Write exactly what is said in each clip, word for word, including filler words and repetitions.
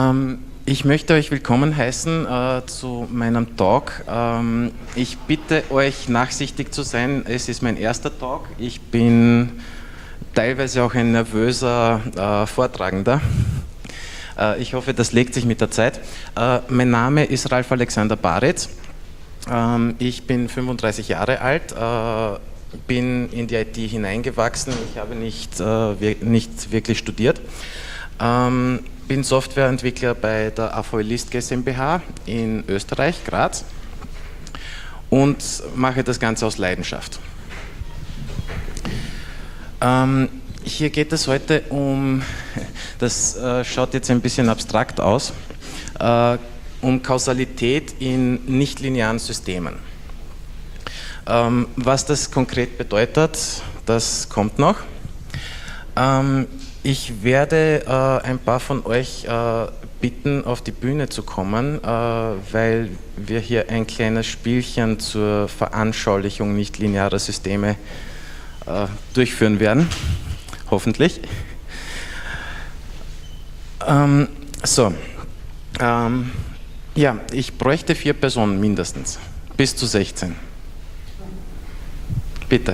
Ähm, ich möchte euch willkommen heißen äh, zu meinem Talk. Ähm, ich bitte euch nachsichtig zu sein, es ist mein erster Talk. Ich bin teilweise auch ein nervöser äh, Vortragender. Äh, ich hoffe, das legt sich mit der Zeit. Äh, mein Name ist Ralf Alexander Baritz. Ähm, ich bin fünfunddreißig Jahre alt, äh, bin in die I T hineingewachsen. Ich habe nicht, äh, nicht wirklich studiert. Ähm, bin Softwareentwickler bei der A V List GmbH in Österreich, Graz, und mache das Ganze aus Leidenschaft. Ähm, hier geht es heute um, das äh, schaut jetzt ein bisschen abstrakt aus, äh, um Kausalität in nichtlinearen Systemen. Ähm, was das konkret bedeutet, das kommt noch. Ähm, Ich werde äh, ein paar von euch äh, bitten, auf die Bühne zu kommen, äh, weil wir hier ein kleines Spielchen zur Veranschaulichung nichtlinearer Systeme äh, durchführen werden, hoffentlich. Ähm, so, ähm, ja, ich bräuchte vier Personen mindestens, bis zu sechzehn. Bitte.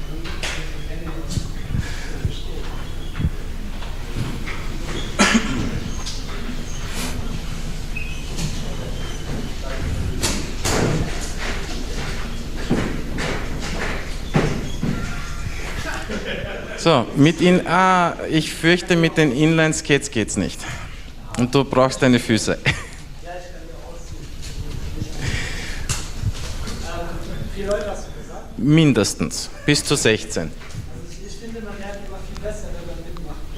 So, mit in, ah, ich fürchte, mit den Inline-Skates geht's nicht. Und du brauchst deine Füße. Ja, ich kann mir ausziehen. Ähm, vier Leute hast du gesagt? Mindestens, bis zu sechzehn. Also ich finde, man lernt immer viel besser, wenn man mitmacht bei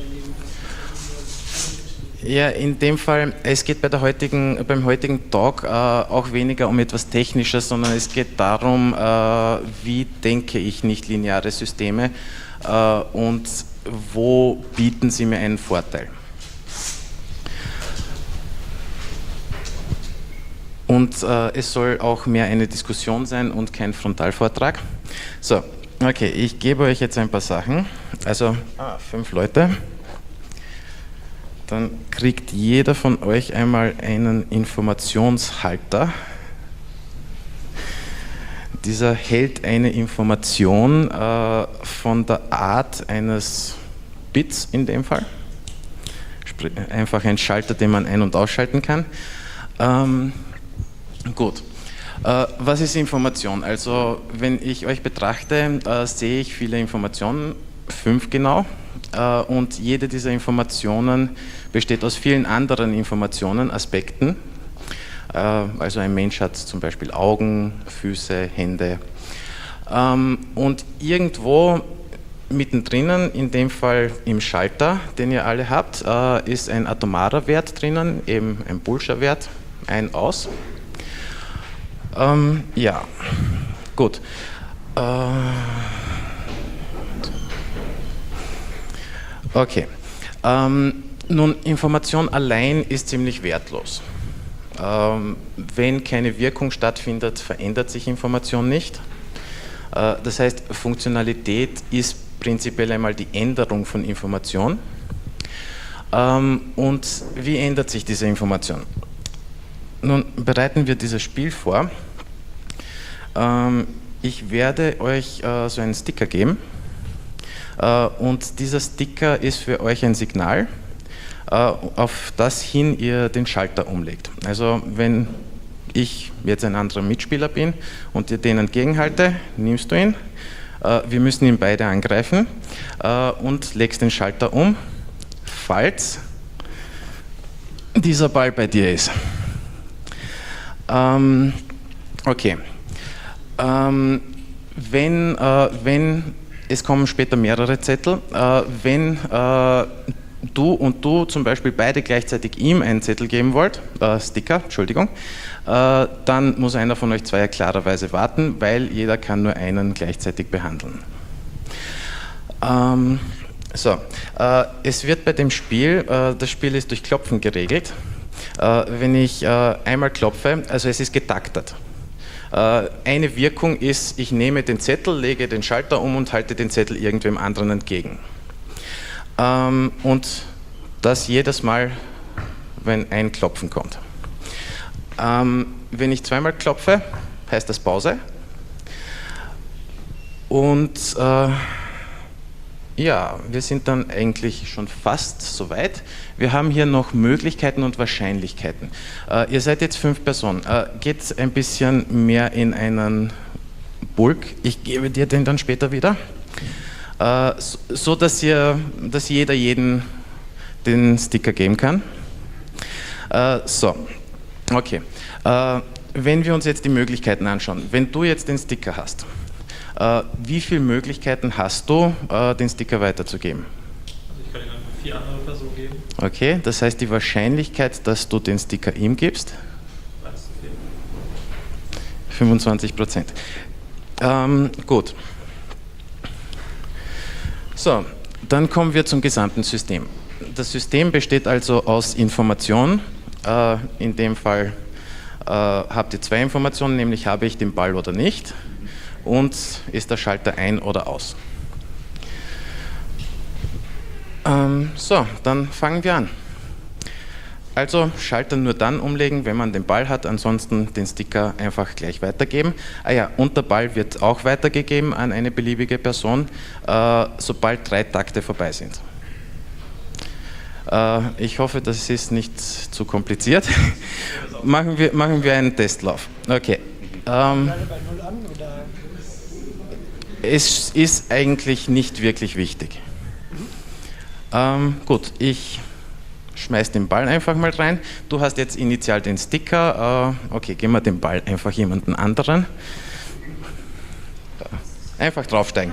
dem. Ja, in dem Fall, es geht bei der heutigen, beim heutigen Talk äh, auch weniger um etwas Technisches, sondern es geht darum, äh, wie denke ich nichtlineare Systeme äh, und wo bieten sie mir einen Vorteil. Und äh, es soll auch mehr eine Diskussion sein und kein Frontalvortrag. So, okay, ich gebe euch jetzt ein paar Sachen. Also ah, fünf Leute. Dann kriegt jeder von euch einmal einen Informationshalter. Dieser hält eine Information äh, von der Art eines Bits in dem Fall. Sprich, einfach ein Schalter, den man ein- und ausschalten kann. Ähm, gut. Äh, was ist Information? Also wenn ich euch betrachte, äh, sehe ich viele Informationen, fünf genau. Und jede dieser Informationen besteht aus vielen anderen Informationen, Aspekten. Also ein Mensch hat zum Beispiel Augen, Füße, Hände. Und irgendwo mittendrin, in dem Fall im Schalter, den ihr alle habt, ist ein atomarer Wert drinnen, eben ein Boolscher Wert, ein, aus. Ja, gut. Okay, ähm, nun Information allein ist ziemlich wertlos. Ähm, wenn keine Wirkung stattfindet, verändert sich Information nicht. Äh, das heißt, Funktionalität ist prinzipiell einmal die Änderung von Information. Ähm, und wie ändert sich diese Information? Nun bereiten wir dieses Spiel vor. Ähm, ich werde euch äh, so einen Sticker geben. Und dieser Sticker ist für euch ein Signal, auf das hin ihr den Schalter umlegt. Also wenn ich jetzt ein anderer Mitspieler bin und dir den entgegenhalte, nimmst du ihn, wir müssen ihn beide angreifen und legst den Schalter um, falls dieser Ball bei dir ist. Okay. Wenn, wenn Es kommen später mehrere Zettel. Äh, wenn äh, du und du zum Beispiel beide gleichzeitig ihm einen Zettel geben wollt, äh, Sticker, Entschuldigung, äh, dann muss einer von euch zwei ja klarerweise warten, weil jeder kann nur einen gleichzeitig behandeln. Ähm, so, äh, es wird bei dem Spiel, äh, das Spiel ist durch Klopfen geregelt. Äh, wenn ich äh, einmal klopfe, also es ist getaktet. Eine Wirkung ist, ich nehme den Zettel, lege den Schalter um und halte den Zettel irgendwem anderen entgegen. Und das jedes Mal wenn ein Klopfen kommt. Ähm, wenn ich zweimal klopfe, heißt das Pause. Und äh, ja, wir sind dann eigentlich schon fast soweit. Wir haben hier noch Möglichkeiten und Wahrscheinlichkeiten. Äh, ihr seid jetzt fünf Personen. Äh, geht ein bisschen mehr in einen Bulk. Ich gebe dir den dann später wieder. Äh, so, so dass, ihr, dass jeder jeden den Sticker geben kann. Äh, so, okay. Äh, wenn wir uns jetzt die Möglichkeiten anschauen, wenn du jetzt den Sticker hast, äh, wie viele Möglichkeiten hast du, äh, den Sticker weiterzugeben? Also ich kann ihn an vier andere Personen geben. Okay, das heißt die Wahrscheinlichkeit, dass du den Sticker ihm gibst? fünfundzwanzig Prozent. Ähm, gut. So, dann kommen wir zum gesamten System. Das System besteht also aus Informationen. Äh, in dem Fall äh, habt ihr zwei Informationen, nämlich habe ich den Ball oder nicht und ist der Schalter ein oder aus. Ähm, so, dann fangen wir an. Also Schalter nur dann umlegen, wenn man den Ball hat, ansonsten den Sticker einfach gleich weitergeben. Ah ja, und der Ball wird auch weitergegeben an eine beliebige Person, äh, sobald drei Takte vorbei sind. Äh, ich hoffe, das ist nicht zu kompliziert. machen, wir, machen wir einen Testlauf. Okay. Ähm, es ist eigentlich nicht wirklich wichtig. Ähm, gut, ich schmeiß den Ball einfach mal rein. Du hast jetzt initial den Sticker. Äh, okay, geben wir den Ball einfach jemanden anderen. Einfach draufsteigen.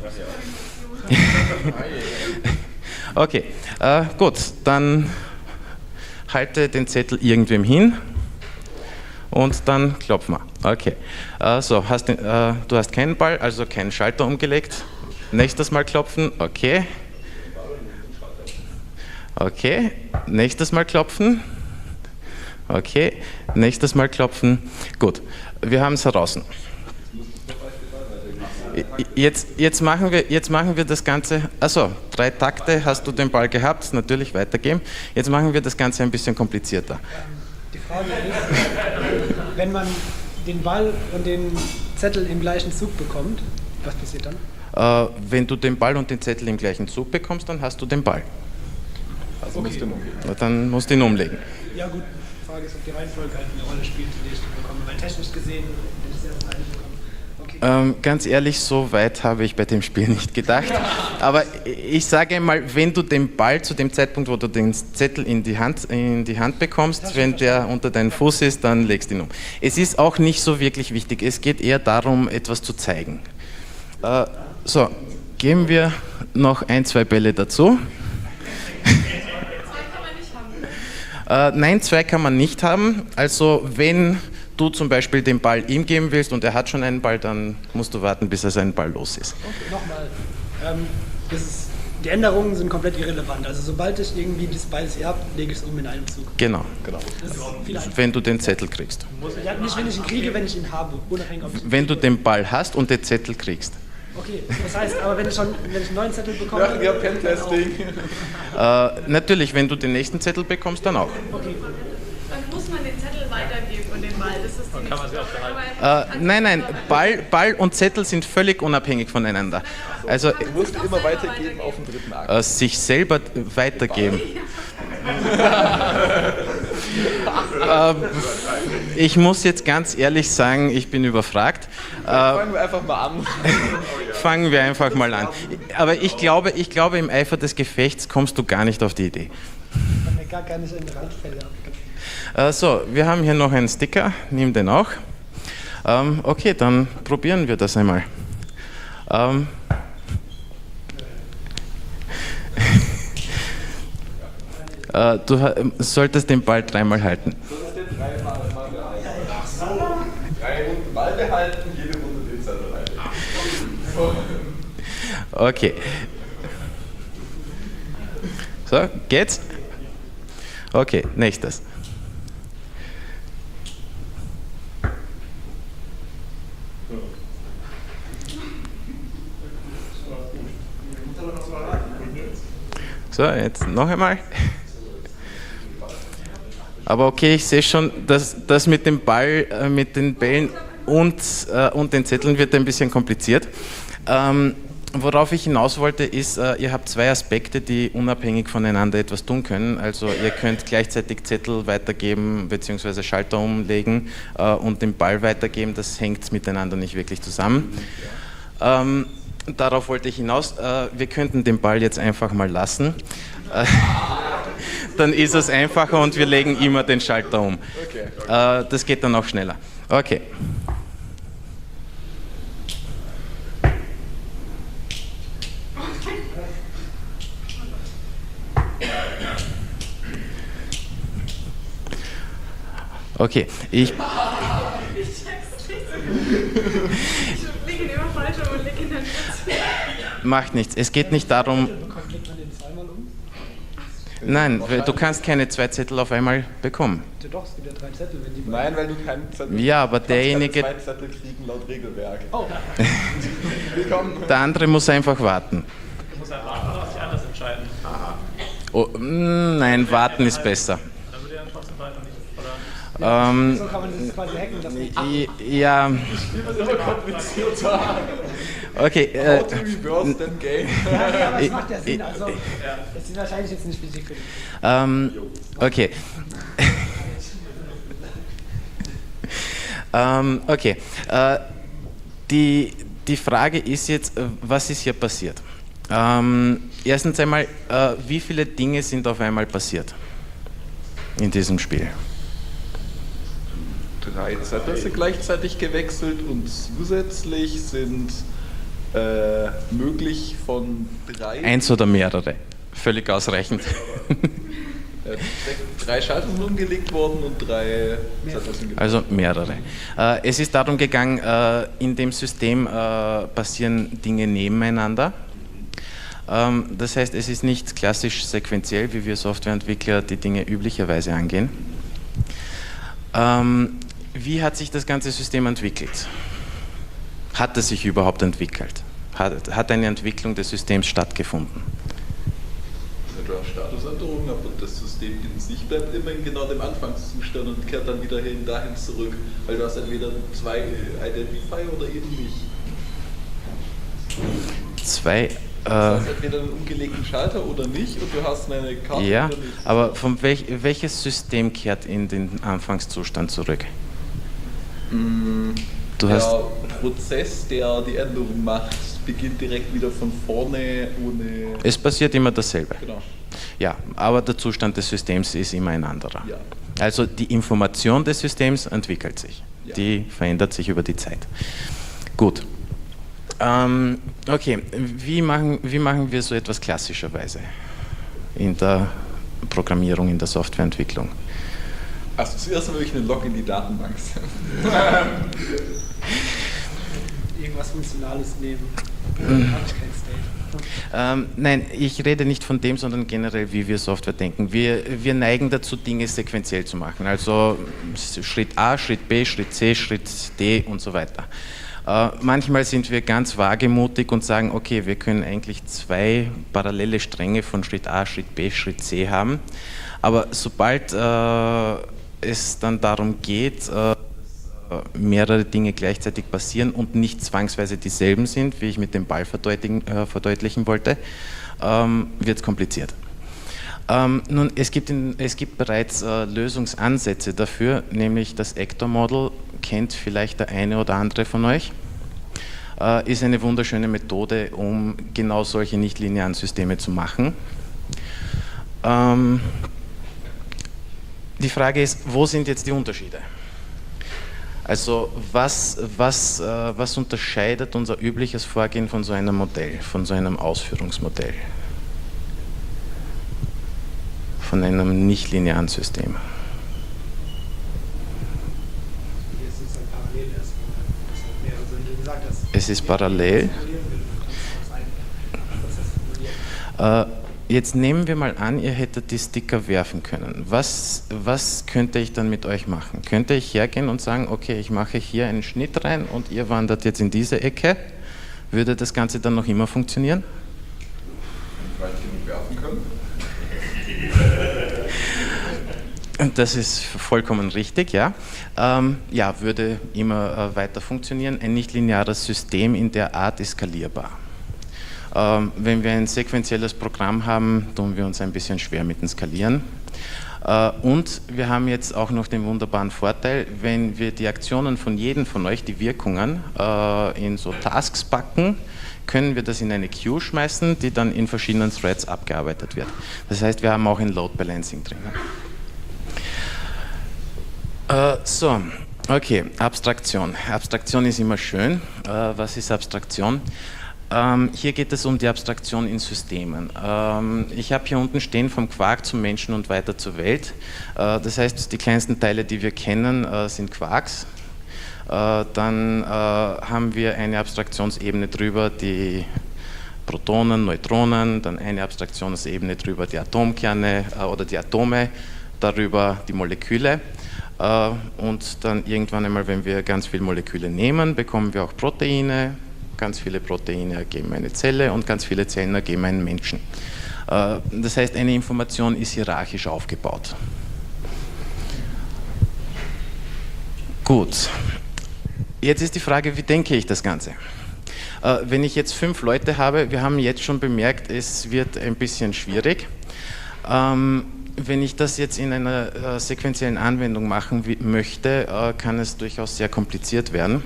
Okay, äh, gut, dann halte den Zettel irgendwem hin und dann klopfen wir. Okay, äh, so, hast den, äh, du hast keinen Ball, also keinen Schalter umgelegt. Nächstes Mal klopfen, okay. Okay, nächstes Mal klopfen. Okay, nächstes Mal klopfen. Gut, wir haben es heraus. Jetzt, jetzt, machen wir, jetzt machen wir das Ganze, also drei Takte hast du den Ball gehabt, natürlich weitergeben. Jetzt machen wir das Ganze ein bisschen komplizierter. Die Frage ist, wenn man den Ball und den Zettel im gleichen Zug bekommt, was passiert dann? Äh, wenn du den Ball und den Zettel im gleichen Zug bekommst, dann hast du den Ball. Also okay. Musst du ihn umlegen. Dann musst du ihn umlegen. Ja gut, die Frage ist, ob die Reihenfolge halt eine Rolle spielt, die ich bekomme. Weil technisch gesehen, wenn ich es erst eine bekomme. Okay. Ähm, ganz ehrlich, so weit habe ich bei dem Spiel nicht gedacht. Aber ich sage mal, wenn du den Ball zu dem Zeitpunkt, wo du den Zettel in die Hand, in die Hand bekommst, wenn der unter deinem Fuß ist, dann legst du ihn um. Es ist auch nicht so wirklich wichtig. Es geht eher darum, etwas zu zeigen. Äh, so, geben wir noch ein, zwei Bälle dazu. Äh, nein, zwei kann man nicht haben. Also wenn du zum Beispiel den Ball ihm geben willst und er hat schon einen Ball, dann musst du warten, bis er seinen Ball los ist. Okay, nochmal. Ähm, das ist, die Änderungen sind komplett irrelevant. Also sobald ich irgendwie das Ball hier habe, lege ich es um in einem Zug. Genau. Genau. Das ist viel einfacher. Wenn du den Zettel kriegst. Ja, nicht wenn ich ihn kriege, wenn ich ihn habe. Unabhängig, ob ich Wenn du den Ball hast und den Zettel kriegst. Okay, das heißt, aber wenn ich schon wenn ich einen neuen Zettel bekomme... Ja, ja, Pentesting. Äh, natürlich, wenn du den nächsten Zettel bekommst, dann auch. Okay. Dann muss man den Zettel weitergeben und den Ball. Das ist die Kann man sie auch behalten? Äh, nein, nein, Ball, Ball und Zettel sind völlig unabhängig voneinander. Also Du musst immer weitergeben auf den dritten Akt. äh, sich selber weitergeben. äh, ich muss jetzt ganz ehrlich sagen, ich bin überfragt. Äh, Fangen wir einfach mal an. fangen wir einfach mal an. Aber ich glaube, ich glaube, im Eifer des Gefechts kommst du gar nicht auf die Idee. Ich kann mir gar keine Randfälle ab. Äh, so, wir haben hier noch einen Sticker, nimm den auch. Ähm, okay, dann probieren wir das einmal. Ähm, äh, du ha- solltest den Ball dreimal halten. Drei Runden Ball behalten, jede Runde den Zettel rein. Okay. So, geht's? Okay, nächstes. So, jetzt noch einmal. Aber okay, ich sehe schon, dass das mit dem Ball, äh, mit den Bällen und, äh, und den Zetteln wird ein bisschen kompliziert. Ähm, worauf ich hinaus wollte, ist, äh, ihr habt zwei Aspekte, die unabhängig voneinander etwas tun können. Also ihr könnt gleichzeitig Zettel weitergeben bzw. Schalter umlegen äh, und den Ball weitergeben. Das hängt miteinander nicht wirklich zusammen. Ähm, darauf wollte ich hinaus. Äh, wir könnten den Ball jetzt einfach mal lassen. Äh, dann ist es einfacher und wir legen immer den Schalter um. Äh, das geht dann auch schneller. Okay. Okay, ich... Ich check's nicht. Ich lege ihn immer falsch um und lege ihn dann jetzt. Macht nichts. Es geht nicht darum... Legt man den zweimal um? Nein, du kannst keine zwei Zettel auf einmal bekommen. Ja, doch, es gibt ja drei Zettel, wenn die Nein, weil du keinen Zettel Ja, aber du kannst derjenige- keine zwei Zettel kriegen laut Regelwerk. Oh, Willkommen. Der andere muss einfach warten. Ich muss ja warten oder sich anders entscheiden. Oh, mm, nein, warten ist besser. Dann würde er trotzdem weiter nicht. Oder Ähm, so kann man das quasi hacken, dass man... i- ja, Ich will das immer komplizierter. okay. Äh, How to reverse that game. Ja, das ich- macht ja ich- Sinn, also das ist wahrscheinlich jetzt nicht wichtig für dich. ähm, okay. ähm, okay. Äh, die, die Frage ist jetzt, äh, was ist hier passiert? Ähm, erstens einmal, äh, wie viele Dinge sind auf einmal passiert in diesem Spiel? Drei Zettel sind gleichzeitig gewechselt und zusätzlich sind äh, möglich von drei, Eins oder mehrere? Völlig ausreichend. äh, drei Schalter sind umgelegt worden und drei Zettel sind gewechselt. Also mehrere. Äh, es ist darum gegangen, äh, in dem System äh, passieren Dinge nebeneinander. Ähm, das heißt, es ist nicht klassisch sequenziell, wie wir Softwareentwickler die Dinge üblicherweise angehen. Ähm, wie hat sich das ganze System entwickelt? Hat es sich überhaupt entwickelt? Hat, hat eine Entwicklung des Systems stattgefunden? Du hast Statusänderungen, aber das System in sich bleibt immer in genau dem Anfangszustand und kehrt dann wieder hin, dahin zurück, weil du hast entweder zwei Identifier oder eben nicht. Zwei. Du Äh, hast entweder einen umgelegten Schalter oder nicht und du hast eine Karte ja, oder nicht. aber von welch, welches System kehrt in den Anfangszustand zurück? Du der hast Prozess, der die Änderung macht, beginnt direkt wieder von vorne ohne... Es passiert immer dasselbe. Genau. Ja, aber der Zustand des Systems ist immer ein anderer. Ja. Also die Information des Systems entwickelt sich. Ja. Die verändert sich über die Zeit. Gut. Ähm, okay, wie machen, wie machen wir so etwas klassischerweise in der Programmierung, in der Softwareentwicklung? Also zuerst würde ich einen Log in die Datenbank setzen. Irgendwas Funktionales nehmen. Dann habe ich kein State. Ähm, nein, ich rede nicht von dem, sondern generell, wie wir Software denken. Wir, wir neigen dazu, Dinge sequenziell zu machen. Also Schritt A, Schritt B, Schritt C, Schritt D und so weiter. Äh, manchmal sind wir ganz wagemutig und sagen, okay, wir können eigentlich zwei parallele Stränge von Schritt A, Schritt B, Schritt C haben. Aber sobald äh, es dann darum geht, äh, mehrere Dinge gleichzeitig passieren und nicht zwangsweise dieselben sind, wie ich mit dem Ball verdeutlichen, äh, verdeutlichen wollte, ähm, wird es kompliziert. Ähm, nun, es gibt, in, es gibt bereits äh, Lösungsansätze dafür, nämlich das Actor Model, kennt vielleicht der eine oder andere von euch, äh, ist eine wunderschöne Methode, um genau solche nichtlinearen Systeme zu machen. Ähm, die Frage ist, wo sind jetzt die Unterschiede? Also was, was, äh, was unterscheidet unser übliches Vorgehen von so einem Modell, von so einem Ausführungsmodell, von einem nichtlinearen System? Hier ist es halt parallel erstmal. Das hat mehrere, so wie du gesagt hast. Es ist parallel. Äh, jetzt nehmen wir mal an, ihr hättet die Sticker werfen können. Was, was könnte ich dann mit euch machen? Könnte ich hergehen und sagen, okay, ich mache hier einen Schnitt rein und ihr wandert jetzt in diese Ecke? Würde das Ganze dann noch immer funktionieren? Weil ich ihn nicht werfen können. Das ist vollkommen richtig, ja. Ähm, ja, würde immer äh, weiter funktionieren. Ein nichtlineares System in der Art ist skalierbar. Ähm, wenn wir ein sequenzielles Programm haben, tun wir uns ein bisschen schwer mit dem Skalieren. Äh, und wir haben jetzt auch noch den wunderbaren Vorteil, wenn wir die Aktionen von jedem von euch, die Wirkungen, äh, in so Tasks packen, können wir das in eine Queue schmeißen, die dann in verschiedenen Threads abgearbeitet wird. Das heißt, wir haben auch ein Load Balancing drin. Äh, so, okay, Abstraktion. Abstraktion ist immer schön. Äh, was ist Abstraktion? Ähm, hier geht es um die Abstraktion in Systemen. Ähm, ich habe hier unten stehen vom Quark zum Menschen und weiter zur Welt. Äh, das heißt, die kleinsten Teile, die wir kennen, äh, sind Quarks. Äh, dann äh, haben wir eine Abstraktionsebene drüber, die Protonen, Neutronen, dann eine Abstraktionsebene drüber, die Atomkerne äh, oder die Atome, darüber die Moleküle. Äh, und dann irgendwann einmal, wenn wir ganz viele Moleküle nehmen, bekommen wir auch Proteine. Ganz viele Proteine ergeben eine Zelle und ganz viele Zellen ergeben einen Menschen. Äh, das heißt, eine Information ist hierarchisch aufgebaut. Gut. Jetzt ist die Frage, wie denke ich das Ganze? Äh, wenn ich jetzt fünf Leute habe, wir haben jetzt schon bemerkt, es wird ein bisschen schwierig. Ähm, wenn ich das jetzt in einer äh, sequenziellen Anwendung machen möchte, äh, kann es durchaus sehr kompliziert werden.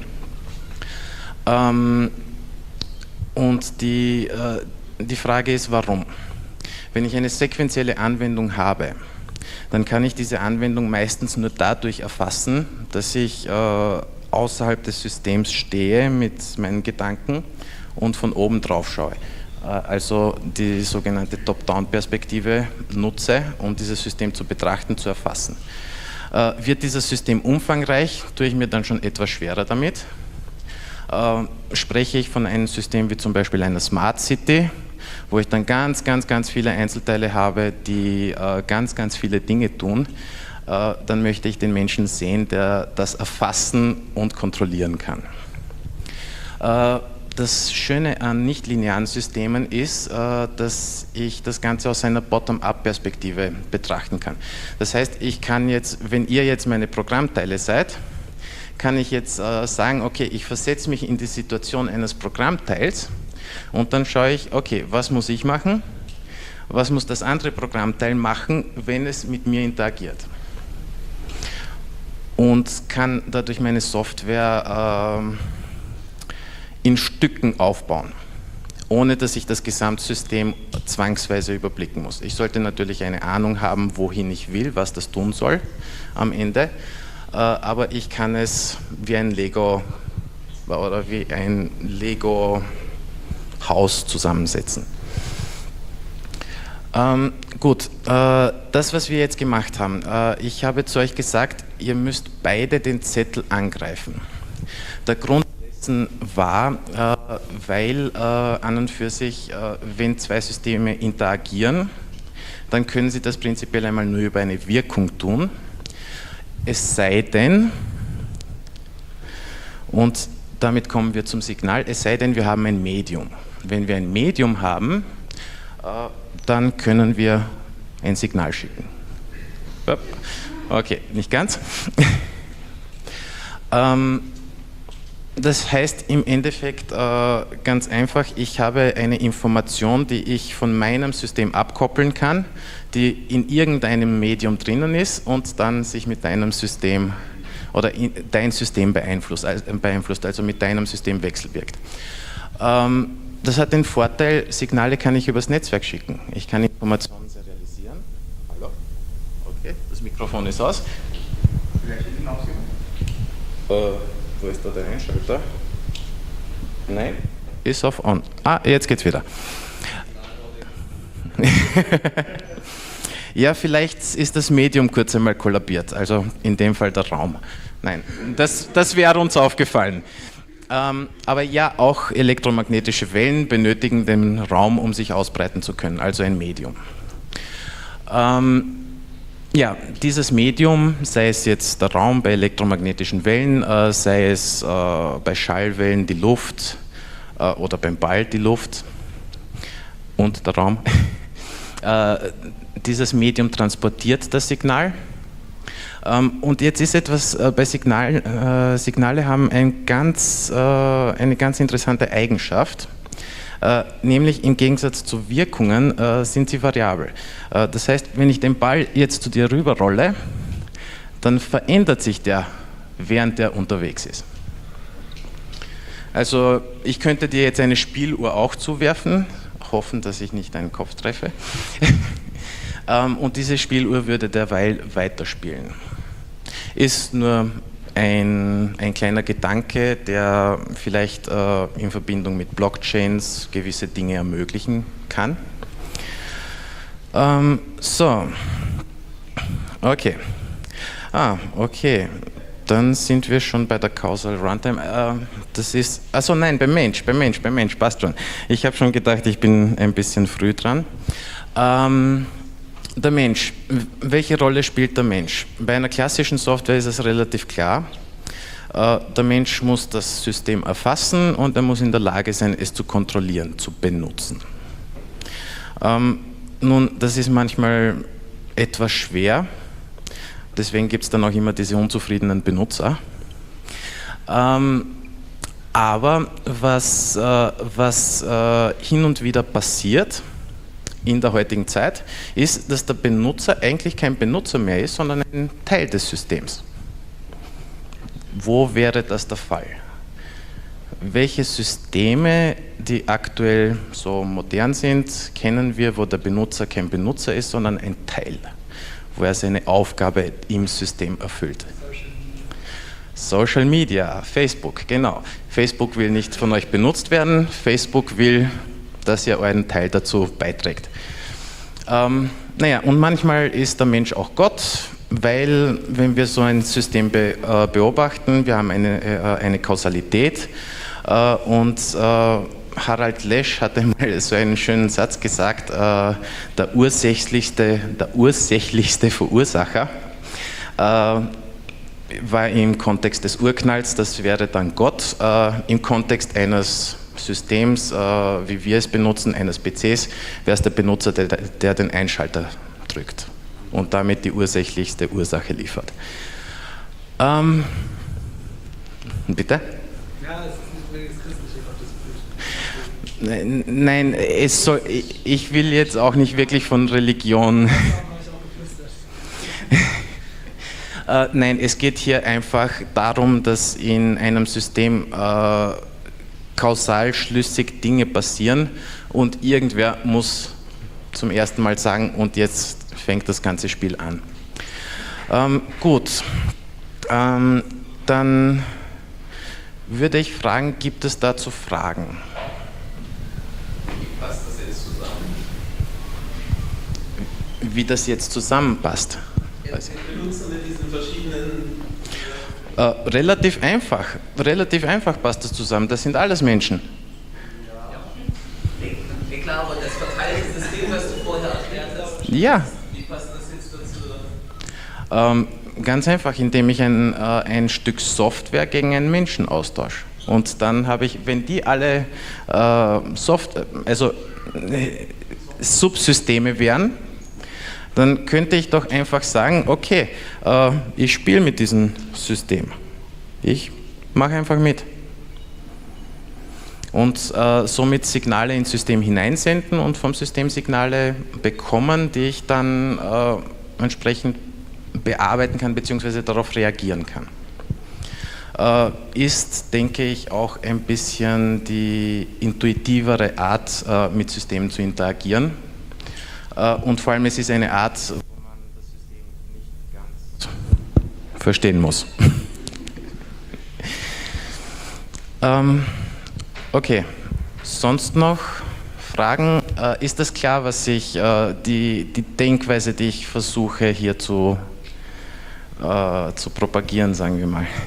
Ähm, und die, äh, die Frage ist, warum? Wenn ich eine sequenzielle Anwendung habe, dann kann ich diese Anwendung meistens nur dadurch erfassen, dass ich äh, außerhalb des Systems stehe mit meinen Gedanken und von oben drauf schaue. Also die sogenannte Top-Down-Perspektive nutze, um dieses System zu betrachten, zu erfassen. Wird dieses System umfangreich, tue ich mir dann schon etwas schwerer damit. Spreche ich von einem System wie zum Beispiel einer Smart City, wo ich dann ganz, ganz, ganz viele Einzelteile habe, die ganz, ganz viele Dinge tun, dann möchte ich den Menschen sehen, der das erfassen und kontrollieren kann. Das Schöne an nichtlinearen Systemen ist, dass ich das Ganze aus einer Bottom-up-Perspektive betrachten kann. Das heißt, ich kann jetzt, wenn ihr jetzt meine Programmteile seid, kann ich jetzt sagen, okay, ich versetze mich in die Situation eines Programmteils und dann schaue ich, okay, was muss ich machen, was muss das andere Programmteil machen, wenn es mit mir interagiert. Und kann dadurch meine Software äh, in Stücken aufbauen, ohne dass ich das Gesamtsystem zwangsweise überblicken muss. Ich sollte natürlich eine Ahnung haben, wohin ich will, was das tun soll am Ende, äh, aber ich kann es wie ein Lego oder wie ein Lego-Haus zusammensetzen. Ähm, gut, äh, das, was wir jetzt gemacht haben, äh, ich habe zu euch gesagt, ihr müsst beide den Zettel angreifen. Der Grund dessen war, äh, weil äh, an und für sich, äh, wenn zwei Systeme interagieren, dann können sie das prinzipiell einmal nur über eine Wirkung tun. Es sei denn, und damit kommen wir zum Signal, es sei denn, wir haben ein Medium. Wenn wir ein Medium haben, äh, dann können wir ein Signal schicken. Okay, nicht ganz. ähm, das heißt im Endeffekt äh, ganz einfach, ich habe eine Information, die ich von meinem System abkoppeln kann, die in irgendeinem Medium drinnen ist und dann sich mit deinem System oder in, dein System beeinflusst, also, beeinflusst, also mit deinem System wechselwirkt. Ähm, Das hat den Vorteil, Signale kann ich übers Netzwerk schicken. Ich kann Informationen serialisieren. Hallo? Okay, das Mikrofon ist aus. Vielleicht hinten ausgehen? Äh, wo ist da der Einschalter? Nein? Ist auf on. Ah, jetzt geht's wieder. Ja, vielleicht ist das Medium kurz einmal kollabiert, also in dem Fall der Raum. Nein, das, das wäre uns aufgefallen. Ähm, aber ja, auch elektromagnetische Wellen benötigen den Raum, um sich ausbreiten zu können, also ein Medium. Ähm, ja, dieses Medium, sei es jetzt der Raum bei elektromagnetischen Wellen, äh, sei es äh, bei Schallwellen die Luft äh, oder beim Ball die Luft und der Raum, äh, dieses Medium transportiert das Signal Ähm, und jetzt ist etwas äh, bei Signal, äh, Signale haben ein ganz, äh, eine ganz interessante Eigenschaft. Äh, nämlich im Gegensatz zu Wirkungen äh, sind sie variabel. Äh, das heißt, wenn ich den Ball jetzt zu dir rüberrolle, dann verändert sich der, während der unterwegs ist. Also ich könnte dir jetzt eine Spieluhr auch zuwerfen, hoffen, dass ich nicht deinen Kopf treffe. ähm, und diese Spieluhr würde derweil weiterspielen. Ist nur ein, ein kleiner Gedanke, der vielleicht äh, in Verbindung mit Blockchains gewisse Dinge ermöglichen kann. Ähm, so, okay. Ah, okay. Dann sind wir schon bei der Causal Runtime. Äh, das ist, also nein, beim Mensch, beim Mensch, beim Mensch, passt schon. Ich habe schon gedacht, ich bin ein bisschen früh dran. Ähm, der Mensch, welche Rolle spielt der Mensch? Bei einer klassischen Software ist es relativ klar. Äh, der Mensch muss das System erfassen und er muss in der Lage sein, es zu kontrollieren, zu benutzen. Ähm, nun, das ist manchmal etwas schwer. Deswegen gibt es dann auch immer diese unzufriedenen Benutzer. Ähm, aber was, äh, was äh, hin und wieder passiert in der heutigen Zeit, ist, dass der Benutzer eigentlich kein Benutzer mehr ist, sondern ein Teil des Systems. Wo wäre das der Fall? Welche Systeme, die aktuell so modern sind, kennen wir, wo der Benutzer kein Benutzer ist, sondern ein Teil, wo er seine Aufgabe im System erfüllt. Social Media, Facebook, genau. Facebook will nicht von euch benutzt werden, Facebook will, dass ihr euren Teil dazu beiträgt. Ähm, naja, und manchmal ist der Mensch auch Gott, weil, wenn wir so ein System be, äh, beobachten, wir haben eine, äh, eine Kausalität äh, und äh, Harald Lesch hat einmal so einen schönen Satz gesagt, äh, der, ursächlichste, der ursächlichste Verursacher äh, war im Kontext des Urknalls, das wäre dann Gott, äh, im Kontext eines Systems, äh, wie wir es benutzen, eines P Cs, wäre es der Benutzer, der, der den Einschalter drückt und damit die ursächlichste Ursache liefert. Ähm, bitte? Ja, es ist nicht das christliche Gottesbild. Nein, es soll, ich will jetzt auch nicht wirklich von Religion. äh, nein, es geht hier einfach darum, dass in einem System äh, kausal schlüssig Dinge passieren und irgendwer muss zum ersten Mal sagen, und jetzt fängt das ganze Spiel an. Ähm, gut, ähm, dann würde ich fragen, gibt es dazu Fragen? Passt das jetzt zusammen? Wie das jetzt zusammenpasst? Jetzt benutzen wir diesen verschiedenen... Äh, relativ einfach, relativ einfach passt das zusammen, das sind alles Menschen. Ich glaube, das verteilte System, was du vorher erklärt hast, Ja. wie passt das jetzt dazu? Ähm, ganz einfach, indem ich ein, äh, ein Stück Software gegen einen Menschen austausche. Und dann habe ich, wenn die alle äh, Soft, also äh, Subsysteme wären, dann könnte ich doch einfach sagen, okay, äh, ich spiele mit diesem System. Ich mache einfach mit. Und äh, somit Signale ins System hineinsenden und vom System Signale bekommen, die ich dann äh, entsprechend bearbeiten kann bzw. darauf reagieren kann. Äh, ist, denke ich, auch ein bisschen die intuitivere Art, äh, mit Systemen zu interagieren. Und vor allem, es ist eine Art, wo man das System nicht ganz verstehen muss. ähm, okay, sonst noch Fragen? Äh, ist das klar, was ich, äh, die, die Denkweise, die ich versuche hier zu, äh, zu propagieren, sagen wir mal?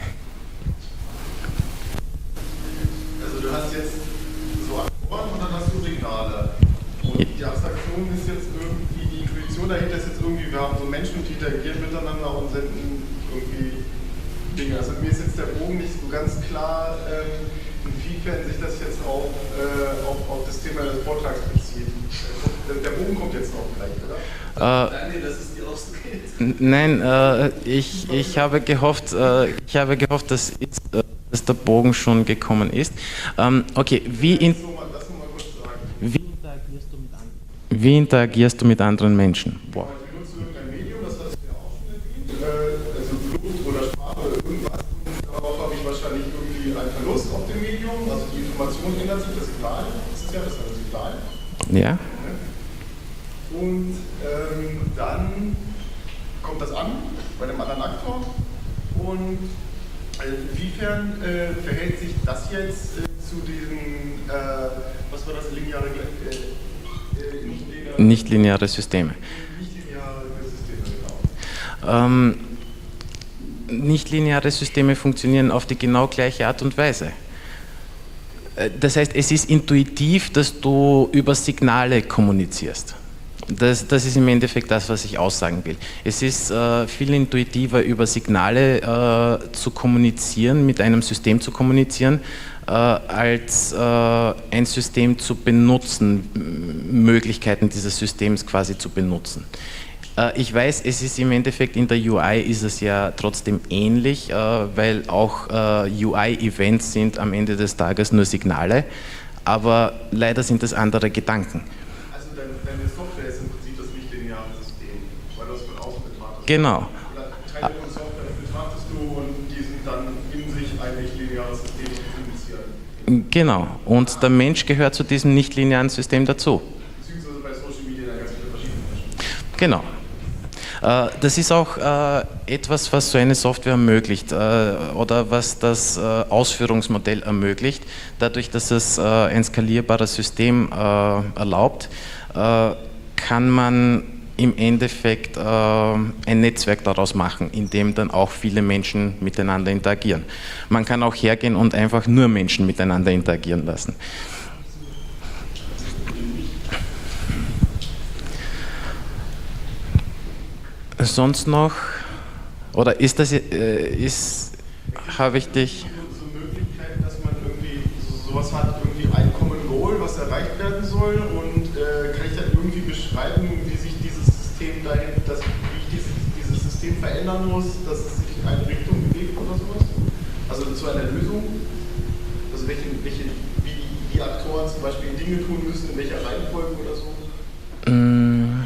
Also du hast jetzt so Aktoren und dann hast du Signale. Und die Abstraktion ist jetzt irgendwie, die Intuition dahinter ist jetzt irgendwie, wir haben so Menschen, die interagieren miteinander und senden irgendwie Dinge. Also mir ist jetzt der Bogen nicht so ganz klar, ähm, inwiefern sich das jetzt auf, äh, auf, auf das Thema des Vortrags bezieht. der, der Bogen kommt jetzt noch gleich, oder? Äh, Nein, das ist die ausgeht. nein, äh, ich, ich, habe gehofft, äh, ich habe gehofft, dass, ist, äh, dass der Bogen schon gekommen ist. Ähm, okay, wie, in, wie, interagierst du mit anderen? wie interagierst du mit anderen Menschen? Boah. Benutzt du irgendein Medium, das hast du ja auch schon erwähnt, also Blut oder Sprache oder irgendwas, und darauf habe ich wahrscheinlich irgendwie einen Verlust auf dem Medium, also die Information ändert sich, das Signal, das ist ja das ist Signal. Ja. Und ähm, dann kommt das an bei einem anderen Aktor. Und inwiefern äh, verhält sich das jetzt äh, zu diesen, äh, was war das, lineare, äh, äh, nicht lineare, Nichtlineare Systeme. Nichtlineare Systeme, genau. Ähm, nichtlineare Systeme funktionieren auf die genau gleiche Art und Weise. Das heißt, es ist intuitiv, dass du über Signale kommunizierst. Das, das ist im Endeffekt das, was ich aussagen will. Es ist äh, viel intuitiver, über Signale äh, zu kommunizieren, mit einem System zu kommunizieren, äh, als äh, ein System zu benutzen, Möglichkeiten dieses Systems quasi zu benutzen. Äh, ich weiß, es ist im Endeffekt in der U I ist es ja trotzdem ähnlich, äh, weil auch äh, U I-Events sind am Ende des Tages nur Signale, aber leider sind es andere Gedanken. Genau. Oder Teile von Software betrachtest du und die sind dann in sich ein nicht-lineares System kommunizieren. Genau. Und der Mensch gehört zu diesem nicht-linearen System dazu. Beziehungsweise bei Social Media dann ganz viele verschiedene Menschen. Genau. Das ist auch etwas, was so eine Software ermöglicht oder was das Ausführungsmodell ermöglicht. Dadurch, dass es ein skalierbares System erlaubt, kann man im Endeffekt äh, ein Netzwerk daraus machen, in dem dann auch viele Menschen miteinander interagieren. Man kann auch hergehen und einfach nur Menschen miteinander interagieren lassen. Sonst noch, oder ist das, äh, ist, habe ich dich... So Möglichkeiten, dass man irgendwie so, sowas hat, irgendwie ein Common Goal, was erreicht werden soll, und äh, kann ich dann irgendwie beschreiben, wie sich dieses System dahin, dass, wie ich dieses, dieses System verändern muss, dass es sich in eine Richtung bewegt oder sowas? Also zu einer Lösung? Also welche, welche, wie die Aktoren zum Beispiel Dinge tun müssen, in welcher Reihenfolge oder so? Mm.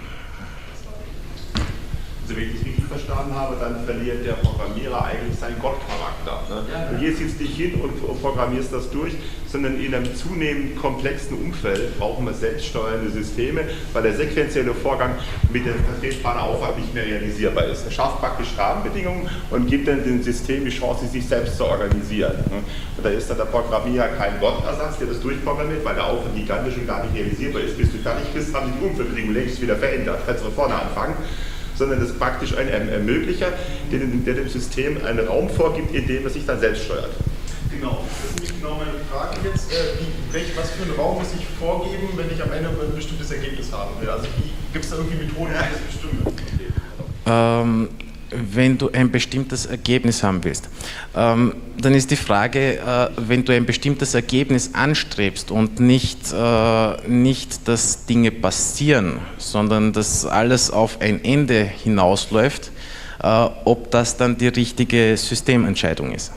Also wenn ich es richtig verstanden habe, dann verliert der Programmierer eigentlich seinen Gottcharakter. Ne? Ja, ja. Du gehst jetzt nicht hin und programmierst das durch, sondern in einem zunehmend komplexen Umfeld brauchen wir selbststeuernde Systeme, weil der sequenzielle Vorgang mit der Vertretungsparaufwand nicht mehr realisierbar ist. Er schafft praktisch Rahmenbedingungen und gibt dann dem System die Chance, sich selbst zu organisieren. Ne? Und da ist dann der Programmierer kein Gottersatz, der das durchprogrammiert, weil der Aufwand gigantisch und gar nicht realisierbar ist. Bis du fertig bist, haben sich die Umfeldbedingungen längst wieder verändert. Kannst du von vorne anfangen. Sondern das ist praktisch ein Ermöglicher, der, der dem System einen Raum vorgibt, in dem es sich dann selbst steuert. Genau, das ist nämlich genau meine Frage jetzt. Äh, wie, welch, was für einen Raum muss ich vorgeben, wenn ich am Ende ein bestimmtes Ergebnis haben will? Also gibt es da irgendwie Methoden, die das bestimmen? Ähm, wenn du ein bestimmtes Ergebnis haben willst, ähm, dann ist die Frage, äh, wenn du ein bestimmtes Ergebnis anstrebst und nicht, äh, nicht, dass Dinge passieren, sondern dass alles auf ein Ende hinausläuft, äh, ob das dann die richtige Systementscheidung ist.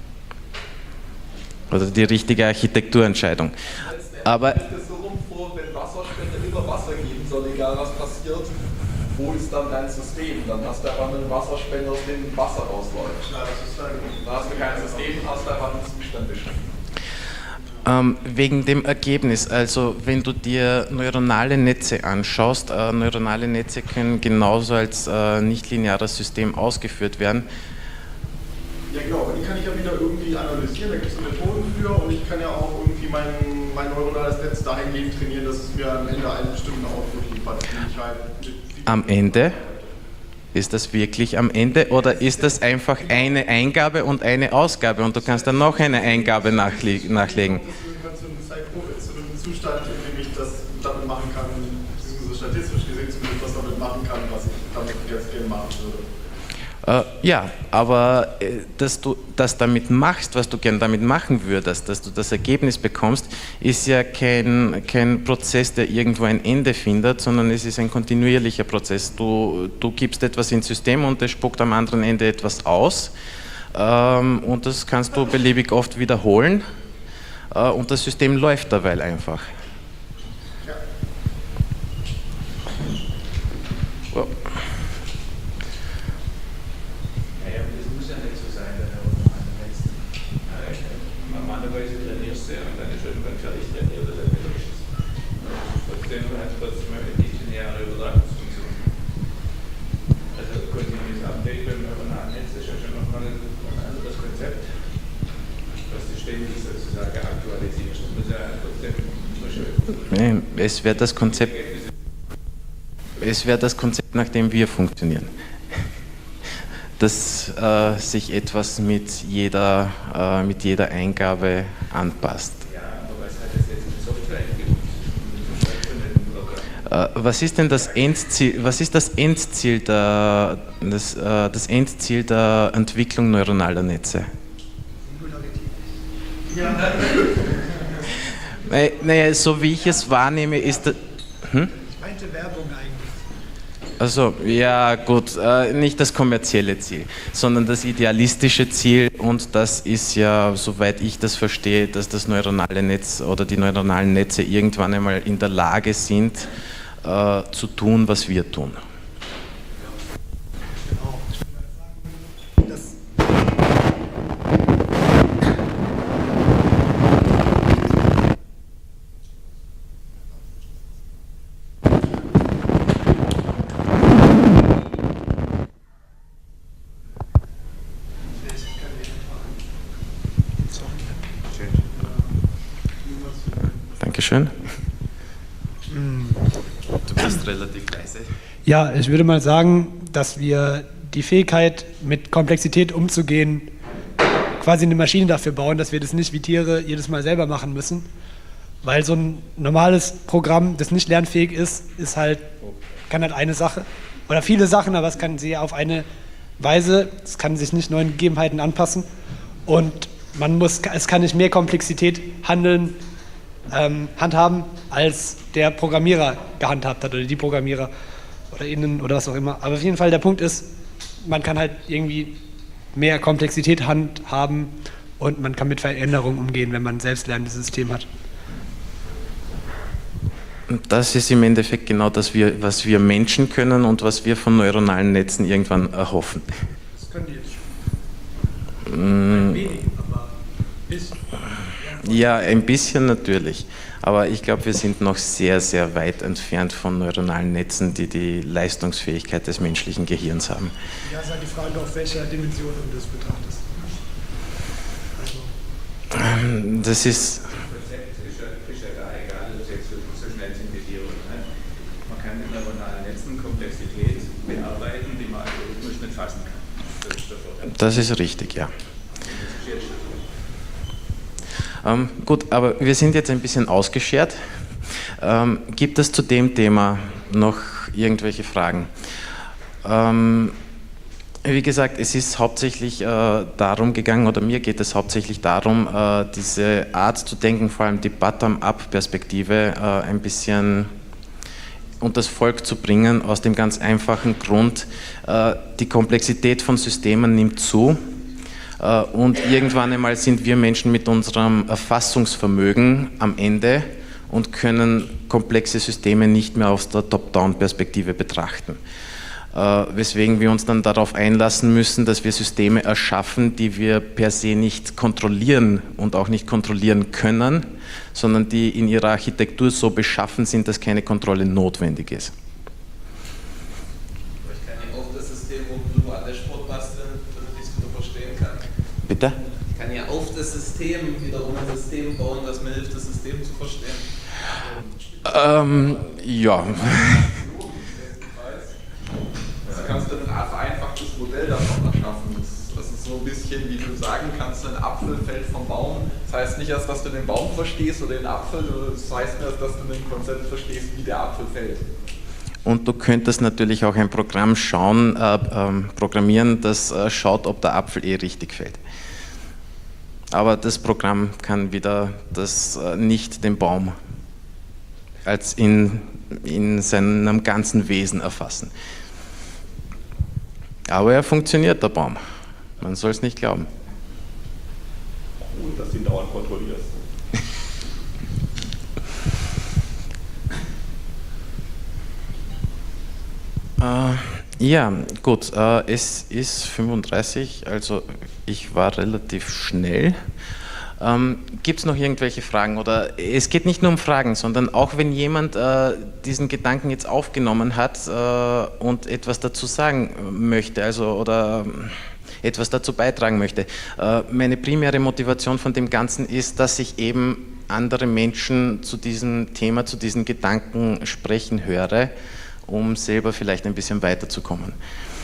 Oder die richtige Architekturentscheidung. Aber Ich stelle es so rum vor, wenn Wasserspender immer Wasser geben soll, egal was passiert, wo ist dann dein System? Dann hast du einfach einen Wasserspender, aus dem Wasser rausläuft. Ja, das ist dann, Dann hast du kein System, hast du einfach einen Zustand bestimmt. Ähm, wegen dem Ergebnis, also wenn du dir neuronale Netze anschaust, äh, neuronale Netze können genauso als äh, nichtlineares System ausgeführt werden. ja genau, aber die kann ich ja wieder irgendwie analysieren, da gibt es Methoden für, und ich kann ja auch irgendwie mein, mein neuronales Netz dahingehend trainieren, dass es mir am Ende einen bestimmten Output liefert, den ich halt mit Am Ende? Ist das wirklich am Ende oder ist das einfach eine Eingabe und eine Ausgabe und du kannst dann noch eine Eingabe nachle nachlegen? Das ist irgendwann zu einem, Zeitpunkt, zu einem Zustand, in dem ich das damit machen kann, beziehungsweise statistisch gesehen zumindest was damit machen kann, was ich damit jetzt gerne machen würde. Äh, ja, aber äh, dass du das damit machst, was du gern damit machen würdest, dass du das Ergebnis bekommst, ist ja kein, kein Prozess, der irgendwo ein Ende findet, sondern es ist ein kontinuierlicher Prozess. Du, du gibst etwas ins System und es spuckt am anderen Ende etwas aus, ähm, und das kannst du beliebig oft wiederholen, äh, und das System läuft derweil einfach. Oh. Normalerweise trainierst du ja und dann ist irgendwann fertig trainiert oder dann löscht es. Trotzdem hat es trotzdem eine lineare Übertragungsfunktion. Also kontinuierliches Update beim neuronalen Netz ist ja schon nochmal ein anderes Konzept, was du ständig sozusagen aktualisierst. Das muss ja trotzdem Nee, es wäre das Konzept, es wäre das Konzept, nach dem wir funktionieren. Dass äh, sich etwas mit jeder, äh, mit jeder Eingabe anpasst. Ja, aber was hat das jetzt mit Software eingebaut? Äh, was ist denn das Endziel, was ist das Endziel der, das, äh, das Endziel der Entwicklung neuronaler Netze? Ja. Naja, so wie ich es wahrnehme, ist das... Hm? Ich meinte Werbung eigentlich. Also, ja gut, äh, nicht das kommerzielle Ziel, sondern das idealistische Ziel, und das ist ja, soweit ich das verstehe, dass das neuronale Netz oder die neuronalen Netze irgendwann einmal in der Lage sind, äh, zu tun, was wir tun. Genau. Ich will mal sagen, dass Dankeschön. Du bist relativ leise. Ja, ich würde mal sagen, dass wir die Fähigkeit, mit Komplexität umzugehen, quasi eine Maschine dafür bauen, dass wir das nicht wie Tiere jedes Mal selber machen müssen. Weil so ein normales Programm, das nicht lernfähig ist, ist halt, kann halt eine Sache. Oder viele Sachen, aber es kann sie auf eine Weise, es kann sich nicht neuen Gegebenheiten anpassen. Und man muss, es kann nicht mehr Komplexität handeln, ähm, handhaben, als der Programmierer gehandhabt hat oder die Programmierer oder innen oder was auch immer. Aber auf jeden Fall der Punkt ist, man kann halt irgendwie mehr Komplexität handhaben und man kann mit Veränderungen umgehen, wenn man ein selbstlernendes System hat. Das ist im Endeffekt genau das, was wir Menschen können und was wir von neuronalen Netzen irgendwann erhoffen. Das können die jetzt schon. Ein wenig, aber ein bisschen. Ja, ein bisschen natürlich. Aber ich glaube, wir sind noch sehr, sehr weit entfernt von neuronalen Netzen, die die Leistungsfähigkeit des menschlichen Gehirns haben. Ja, ist halt die Frage, auf welcher Dimension du das betrachtest. Also. Das ist... Das ist richtig, ja. Ähm, gut, aber wir sind jetzt ein bisschen ausgeschert. Ähm, gibt es zu dem Thema noch irgendwelche Fragen? Ähm, wie gesagt, es ist hauptsächlich äh, darum gegangen, oder mir geht es hauptsächlich darum, äh, diese Art zu denken, vor allem die Bottom-up-Perspektive, äh, ein bisschen und das Volk zu bringen, aus dem ganz einfachen Grund, äh, die Komplexität von Systemen nimmt zu, äh, und irgendwann einmal sind wir Menschen mit unserem Erfassungsvermögen am Ende und können komplexe Systeme nicht mehr aus der Top-Down-Perspektive betrachten. Äh, weswegen wir uns dann darauf einlassen müssen, dass wir Systeme erschaffen, die wir per se nicht kontrollieren und auch nicht kontrollieren können, sondern die in ihrer Architektur so beschaffen sind, dass keine Kontrolle notwendig ist. Ich kann ja auf das System oben nur an der Sport basteln, damit ich es wieder verstehen kann. Bitte? Ich kann ja auf das System wiederum ein System bauen, das mir hilft, das System zu verstehen. Ähm, ja. Also kannst du ein vereinfachtes Modell davon erschaffen. Das ist so ein bisschen, wie du sagen kannst, ein Apfel fällt vom Baum. Das heißt nicht erst, dass du den Baum verstehst oder den Apfel, das heißt nur erst, dass du ein Konzept verstehst, wie der Apfel fällt. Und du könntest natürlich auch ein Programm schauen, äh, äh, programmieren, das äh, schaut, ob der Apfel eh richtig fällt. Aber das Programm kann wieder das, äh, nicht den Baum als in, in seinem ganzen Wesen erfassen. Aber er funktioniert, der Baum. Man soll es nicht glauben. Cool, dass du ihn dauernd kontrollierst. Äh, ja, gut, äh, es ist fünfunddreißig, also ich war relativ schnell. Ähm, Gibt es noch irgendwelche Fragen? Oder es geht nicht nur um Fragen, sondern auch wenn jemand äh, diesen Gedanken jetzt aufgenommen hat äh, und etwas dazu sagen möchte, also oder etwas dazu beitragen möchte. Äh, meine primäre Motivation von dem Ganzen ist, dass ich eben andere Menschen zu diesem Thema, zu diesen Gedanken sprechen höre, um selber vielleicht ein bisschen weiterzukommen.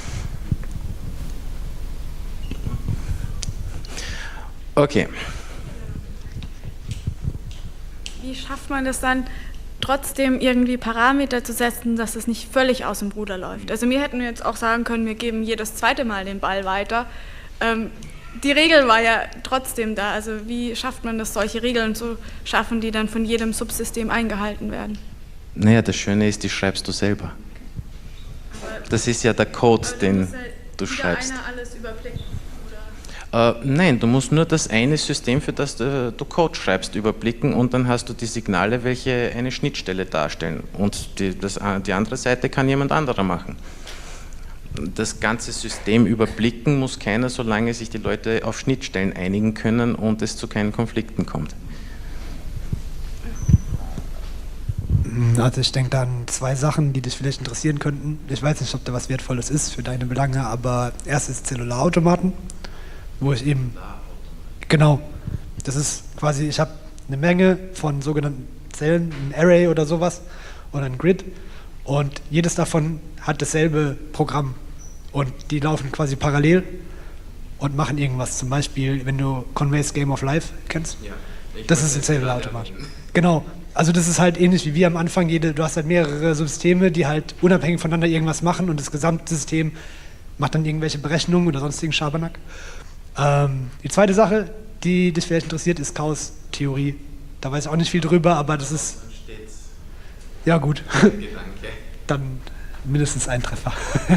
Okay. Wie schafft man es dann, trotzdem irgendwie Parameter zu setzen, dass es nicht völlig aus dem Ruder läuft? Also wir hätten jetzt auch sagen können, wir geben jedes zweite Mal den Ball weiter. Ähm, die Regel war ja trotzdem da. Also wie schafft man das, solche Regeln zu schaffen, die dann von jedem Subsystem eingehalten werden? Naja, das Schöne ist, die schreibst du selber. Das ist ja der Code, den du schreibst. Einer alles überblicken, äh, nein, du musst nur das eine System, für das du, du Code schreibst, überblicken und dann hast du die Signale, welche eine Schnittstelle darstellen. Und die, das, die andere Seite kann jemand anderer machen. Das ganze System überblicken muss keiner, solange sich die Leute auf Schnittstellen einigen können und es zu keinen Konflikten kommt. Also ich denke da an zwei Sachen, die dich vielleicht interessieren könnten. Ich weiß nicht, ob da was Wertvolles ist für deine Belange, aber erstes Zellularautomaten, wo ich eben, genau, das ist quasi, ich habe eine Menge von sogenannten Zellen, ein Array oder sowas oder ein Grid und jedes davon hat dasselbe Programm und die laufen quasi parallel und machen irgendwas. Zum Beispiel, wenn du Conway's Game of Life kennst, ja, das ist ein Zellularautomat. Genau. Also das ist halt ähnlich wie wir am Anfang, jede, du hast halt mehrere Systeme, die halt unabhängig voneinander irgendwas machen und das Gesamtsystem macht dann irgendwelche Berechnungen oder sonstigen Schabernack. Ähm, die zweite Sache, die dich vielleicht interessiert, ist Chaos-Theorie. Da weiß ich auch nicht viel drüber, aber das ist... Ja gut, dann mindestens ein Treffer.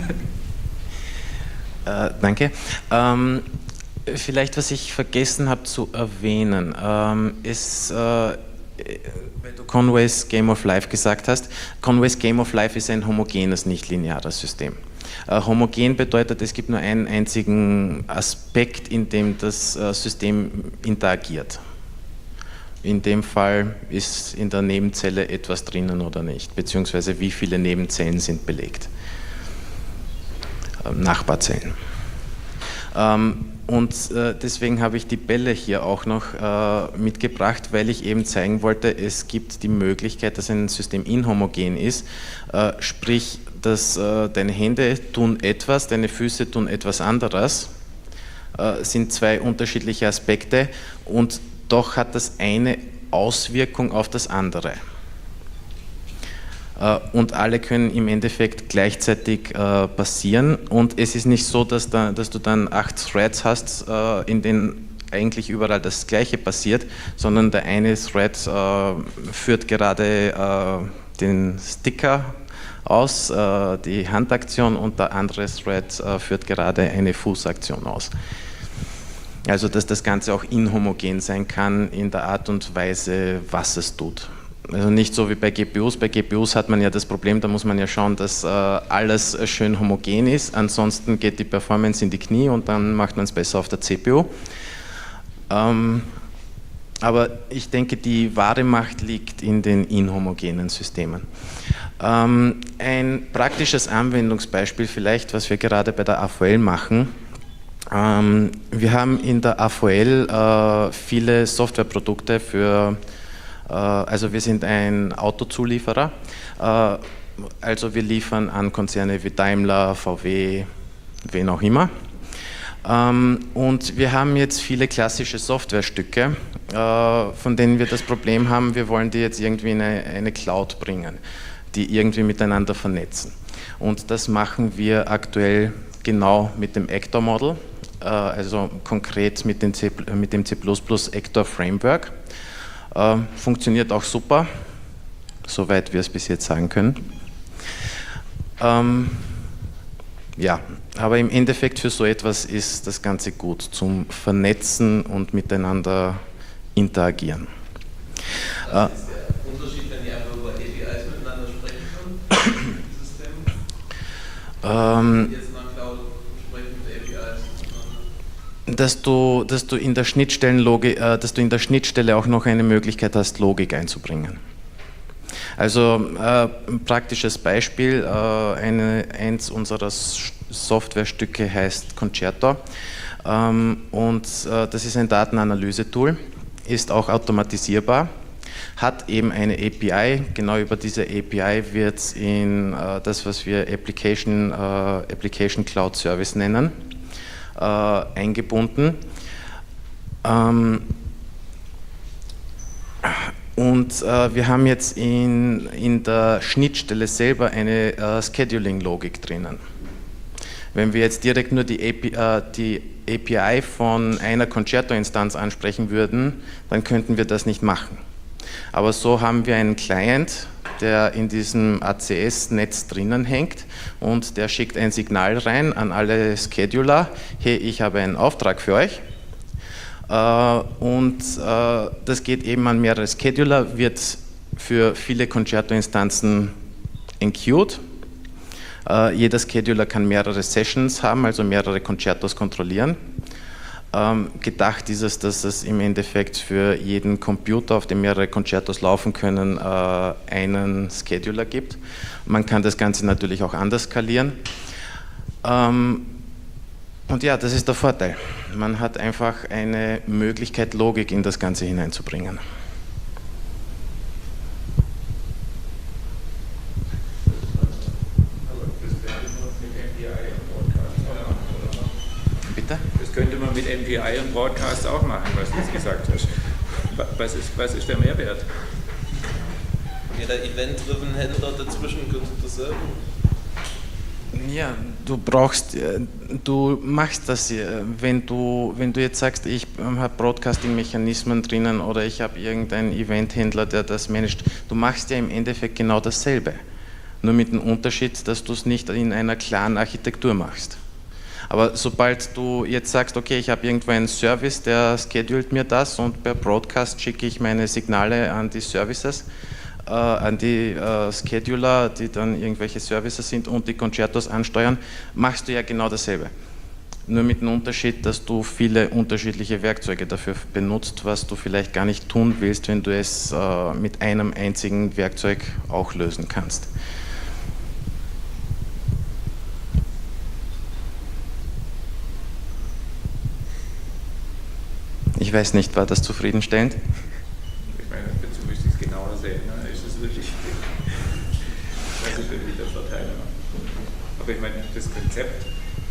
äh, danke. Ähm, vielleicht, was ich vergessen habe zu erwähnen, ähm, ist... Äh, weil du Conway's Game of Life gesagt hast, Conway's Game of Life ist ein homogenes, nicht lineares System. Äh, homogen bedeutet, es gibt nur einen einzigen Aspekt, in dem das äh, System interagiert. In dem Fall ist in der Nebenzelle etwas drinnen oder nicht, beziehungsweise wie viele Nebenzellen sind belegt. Äh, Nachbarzellen. Ähm, Und äh, deswegen habe ich die Bälle hier auch noch äh, mitgebracht, weil ich eben zeigen wollte, es gibt die Möglichkeit, dass ein System inhomogen ist, äh, sprich, dass äh, deine Hände tun etwas, deine Füße tun etwas anderes, äh, sind zwei unterschiedliche Aspekte und doch hat das eine Auswirkung auf das andere. Und alle können im Endeffekt gleichzeitig äh, passieren und es ist nicht so, dass, da, dass du dann acht Threads hast, äh, in denen eigentlich überall das Gleiche passiert, sondern der eine Thread äh, führt gerade äh, den Sticker aus, äh, die Handaktion und der andere Thread äh, führt gerade eine Fußaktion aus. Also dass das Ganze auch inhomogen sein kann in der Art und Weise, was es tut. Also nicht so wie bei G P Us. Bei G P Us hat man ja das Problem, da muss man ja schauen, dass äh, alles schön homogen ist, ansonsten geht die Performance in die Knie und dann macht man es besser auf der C P U. Ähm, aber ich denke, die wahre Macht liegt in den inhomogenen Systemen. Ähm, ein praktisches Anwendungsbeispiel vielleicht, was wir gerade bei der A V L machen. Ähm, wir haben in der A V L äh, viele Softwareprodukte für Also wir sind ein Autozulieferer, also wir liefern an Konzerne wie Daimler, V W, wen auch immer. Und wir haben jetzt viele klassische, von denen wir das Problem haben, wir wollen die jetzt irgendwie in eine, eine Cloud bringen. die irgendwie miteinander vernetzen. Und das machen wir aktuell genau mit dem Actor Model, äh, also konkret mit, den C, mit dem C plus plus Actor Framework. Äh, funktioniert auch super, soweit wir es bis jetzt sagen können. Ähm, ja, aber im Endeffekt für so etwas ist das Ganze gut, zum Vernetzen und miteinander interagieren. Was ist der Unterschied, wenn die einfach über A P Is miteinander sprechen können, im System? Ähm, Jetzt in der Cloud sprechen mit A P Is. dass du, dass du in der Schnittstellenlogik, äh, dass du in der Schnittstelle auch noch eine Möglichkeit hast, Logik einzubringen. Also äh, ein praktisches Beispiel, äh, eine, eins unserer Softwarestücke heißt Concerto ähm, und äh, das ist ein Datenanalyse-Tool, ist auch automatisierbar, hat eben eine A P I, genau über diese A P I wird in äh, das, was wir Application, äh, Application Cloud Service nennen, äh, eingebunden. Ähm, Und äh, wir haben jetzt in, in der Schnittstelle selber eine äh, Scheduling-Logik drinnen. Wenn wir jetzt direkt nur die A P I, äh, die A P I von einer Concerto-Instanz ansprechen würden, dann könnten wir das nicht machen. Aber so haben wir einen Client, der in diesem A C S-Netz drinnen hängt und der schickt ein Signal rein an alle Scheduler, hey, ich habe einen Auftrag für euch. Und das geht eben an mehrere Scheduler, wird für viele Concerto-Instanzen enqueued. Jeder Scheduler kann mehrere Sessions haben, also mehrere Concertos kontrollieren. Gedacht ist es, dass es im Endeffekt für jeden Computer, auf dem mehrere Concertos laufen können, einen Scheduler gibt. Man kann das Ganze natürlich auch anders skalieren. Und ja, das ist der Vorteil. Man hat einfach eine Möglichkeit, Logik in das Ganze hineinzubringen. Bitte? Das könnte man mit M P I und Broadcast auch machen, was du jetzt gesagt hast. Was ist, was ist der Mehrwert? Jeder Event-driven Händler dazwischen könnte dasselbe. Ja, du brauchst, du machst das, wenn du, wenn du jetzt sagst, ich habe Broadcasting-Mechanismen drinnen oder ich habe irgendeinen Eventhändler, der das managt, du machst ja im Endeffekt genau dasselbe. Nur mit dem Unterschied, dass du es nicht in einer klaren Architektur machst. Aber sobald du jetzt sagst, okay, ich habe irgendwo einen Service, der schedult mir das und per Broadcast schicke ich meine Signale an die Services, äh, an die äh, Scheduler, die dann irgendwelche Services sind und die Concertos ansteuern, machst du ja genau dasselbe. Nur mit dem Unterschied, dass du viele unterschiedliche Werkzeuge dafür benutzt, was du vielleicht gar nicht tun willst, wenn du es äh, mit einem einzigen Werkzeug auch lösen kannst. Ich weiß nicht, war das zufriedenstellend? Ich meine, dazu müsste ich es genauer sehen. Ne? Ist es wirklich, das ist wirklich der Vorteil. Aber ich meine, das Konzept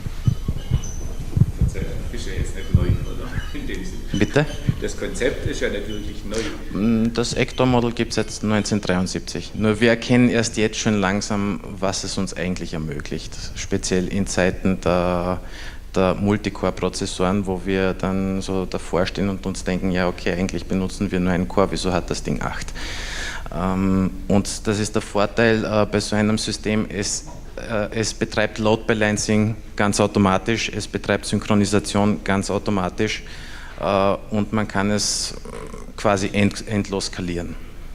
ist ja jetzt nicht neu, oder? In dem Sinne. Bitte? Das Konzept ist ja nicht wirklich neu. Das Actor-Model gibt es seit neunzehnhundertdreiundsiebzig. Nur wir erkennen erst jetzt schon langsam, was es uns eigentlich ermöglicht. Speziell in Zeiten der der Multicore-Prozessoren, wo wir dann so davor stehen und uns denken, ja okay, eigentlich benutzen wir nur einen Core, wieso hat das Ding acht? Ähm, und das ist der Vorteil äh, bei so einem System, es, äh, es betreibt Load Balancing ganz automatisch, es betreibt Synchronisation ganz automatisch äh, und man kann es quasi end, endlos skalieren.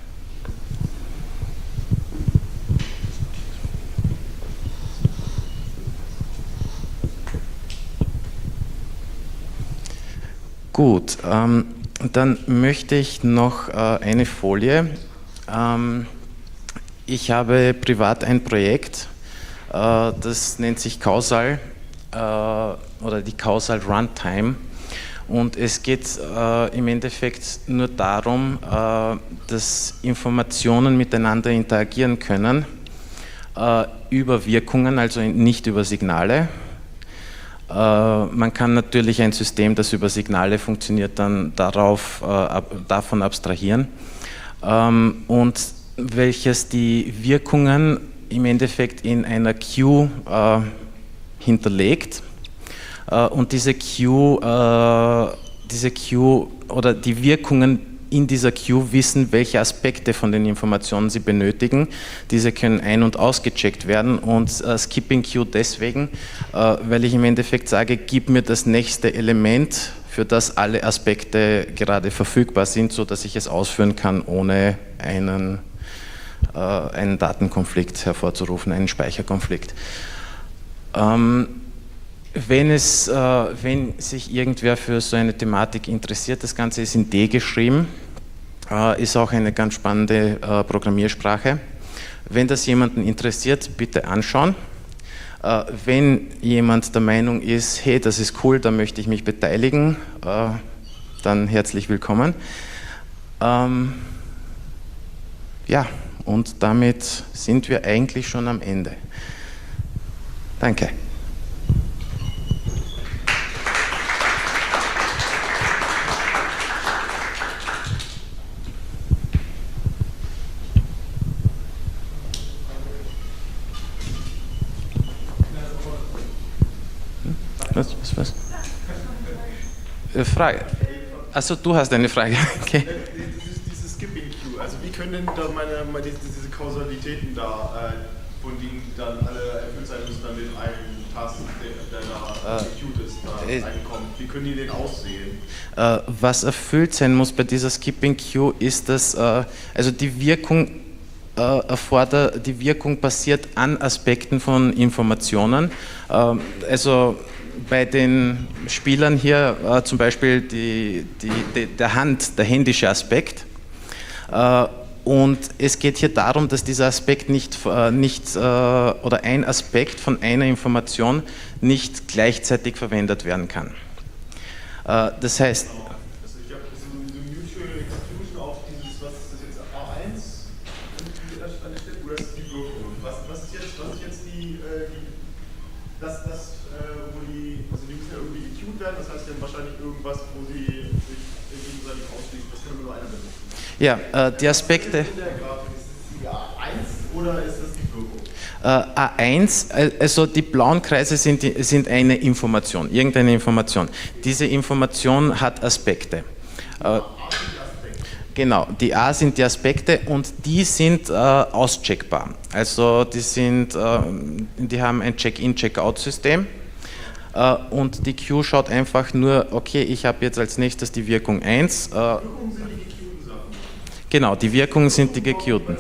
Gut, ähm, dann möchte ich noch äh, eine Folie. Ähm, ich habe privat ein Projekt, äh, das nennt sich Causal äh, oder die Causal Runtime. Und es geht äh, im Endeffekt nur darum, äh, dass Informationen miteinander interagieren können äh, über Wirkungen, also nicht über Signale. Man kann natürlich ein System, das über Signale funktioniert, dann darauf, äh, ab, davon abstrahieren. Ähm, und welches die Wirkungen im Endeffekt in einer Queue äh, hinterlegt. Äh, und diese Queue, äh, diese Queue oder die Wirkungen in dieser Queue wissen, welche Aspekte von den Informationen sie benötigen. Diese können ein- und ausgecheckt werden und äh, Skipping Queue deswegen, äh, weil ich im Endeffekt sage, gib mir das nächste Element, für das alle Aspekte gerade verfügbar sind, sodass ich es ausführen kann, ohne einen, äh, einen Datenkonflikt hervorzurufen, einen Speicherkonflikt. Ähm, Wenn, es, äh, wenn sich irgendwer für so eine Thematik interessiert, das Ganze ist in D geschrieben, äh, ist auch eine ganz spannende äh, Programmiersprache. Wenn das jemanden interessiert, bitte anschauen. Äh, wenn jemand der Meinung ist, hey, das ist cool, da möchte ich mich beteiligen, äh, dann herzlich willkommen. Ähm, ja, und damit sind wir eigentlich schon am Ende. Danke. Was, was, was? Äh, Frage. Achso, du hast eine Frage. Okay. Dieses, dieses Skipping Queue, also wie können denn da meine, meine diese, diese Kausalitäten da, äh, von denen dann alle erfüllt sein müssen, damit ein Task, der, der da execute ist, da äh, reinkommt? Wie können die denn aussehen? Äh, was erfüllt sein muss bei dieser Skipping Queue ist, dass äh, also die Wirkung äh, erfordert, die Wirkung basiert an Aspekten von Informationen. Äh, also bei den Spielern hier äh, zum Beispiel die, die, die, der Hand, der händische Aspekt. Äh, und es geht hier darum, dass dieser Aspekt nicht, äh, nicht äh, oder ein Aspekt von einer Information nicht gleichzeitig verwendet werden kann. Äh, das heißt, Also ich habe so eine Mutual Exclusion auf dieses, was ist das jetzt, A eins an der Stelle, oder ist das die Wirkung? Was, was ist jetzt, was ist jetzt die, äh, die das, das äh, wo die, also die müssen ja irgendwie getuned werden, das heißt, die haben wahrscheinlich irgendwas, wo sie sich gegenseitig ausschließen, das kann nur einer benutzen. ja, äh, die Aspekte. Ist das in der Grafik, ist das die A eins oder ist das die Wirkung? Äh, A eins, also die blauen Kreise sind, die, sind eine Information, irgendeine Information. Diese Information hat Aspekte. Äh, genau, die A sind die Aspekte und die sind äh, auscheckbar. Also die, sind, äh, die haben ein Check-in, Check-out-System. Uh, und die Queue schaut einfach nur, okay, ich habe jetzt als nächstes die Wirkung eins. Uh, Wirkungen sind die gequeueden Sachen. Genau, die Wirkungen sind die gequeueden.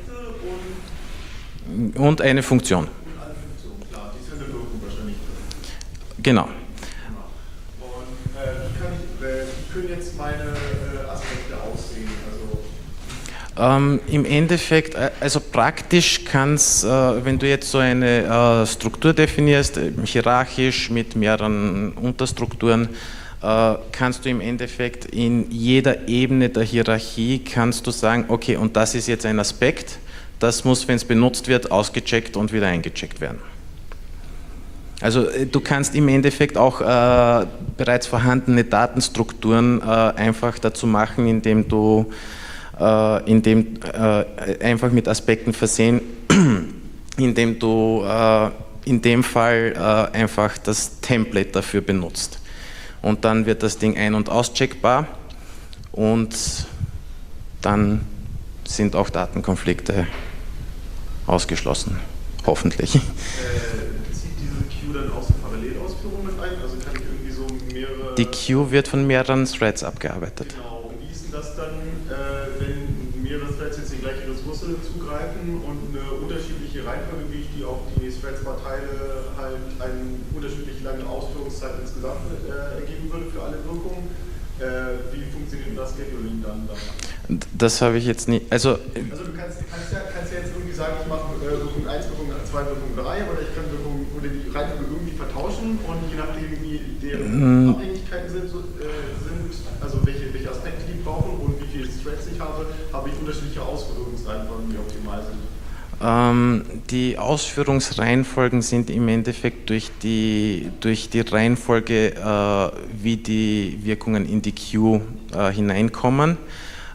Und eine Funktion. Und eine Funktion, klar, die ist ja eine Wirkung wahrscheinlich. Genau. Und äh, wie, kann ich, äh, wie können jetzt meine äh, Aspekte aussehen? Also Ähm, Im Endeffekt, äh, also praktisch kann es, äh, wenn du jetzt so eine äh, Struktur definierst, äh, hierarchisch mit mehreren Unterstrukturen, äh, kannst du im Endeffekt in jeder Ebene der Hierarchie, kannst du sagen, okay, und das ist jetzt ein Aspekt, das muss, wenn es benutzt wird, ausgecheckt und wieder eingecheckt werden. Also äh, du kannst im Endeffekt auch äh, bereits vorhandene Datenstrukturen äh, einfach dazu machen, indem du indem äh, einfach mit Aspekten versehen, indem du äh, in dem Fall äh, einfach das Template dafür benutzt. Und dann wird das Ding ein- und auscheckbar und dann sind auch Datenkonflikte ausgeschlossen, hoffentlich. äh, zieht diese Queue dann auch so Parallelausführungen mit ein? Also kann ich irgendwie so mehrere... Die Queue wird von mehreren Threads abgearbeitet. Genau, und wie ist denn das dann, äh, wenn mehrere Threads jetzt die gleiche Ressource zugreifen und eine unterschiedliche Reihenfolge, wie ich die auf die Threads verteile, halt eine unterschiedlich lange Ausführungszeit insgesamt äh, ergeben würde für alle Wirkungen? Äh, wie funktioniert das Scheduling dann? dann? Das habe ich jetzt nie, also... Also du kannst, kannst, ja, kannst ja jetzt irgendwie sagen, ich mache äh, Wirkung eins, Wirkung zwei, Wirkung drei, oder ich kann Wirkung, oder die Reihenfolge irgendwie vertauschen und je nachdem, wie deren Mm. Abhängigkeiten sind, so, äh, sind, also welche, welche Aspekte die brauchen und wie viele Threads ich habe, habe ich unterschiedliche Ausführungsreihenfolgen, die optimal sind. Ähm, die Ausführungsreihenfolgen sind im Endeffekt durch die, durch die Reihenfolge, äh, wie die Wirkungen in die Queue äh, hineinkommen.